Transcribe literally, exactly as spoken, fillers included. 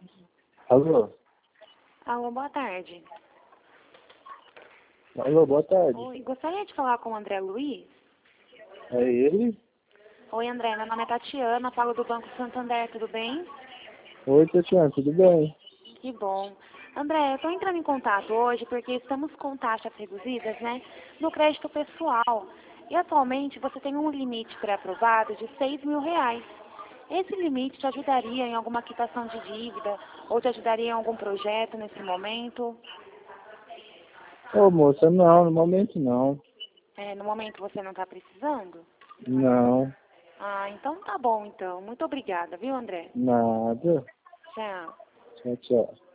Alô? Alô, boa tarde. Alô, boa tarde. Oi, gostaria de falar com o André Luiz? É ele? Oi, André, meu nome é Tatiana, falo do Banco Santander, tudo bem? Oi, Tatiana, tudo bem? Que bom. André, eu estou entrando em contato hoje porque estamos com taxas reduzidas, né, no crédito pessoal. E atualmente você tem um limite pré-aprovado de seis mil reais. Esse limite te ajudaria em alguma quitação de dívida ou te ajudaria em algum projeto nesse momento? Ô, moça, não, no momento não. É, no momento você não está precisando? Não, Ah, então tá bom então. Muito obrigada, viu, André? nada. Tchau. Tchau, tchau.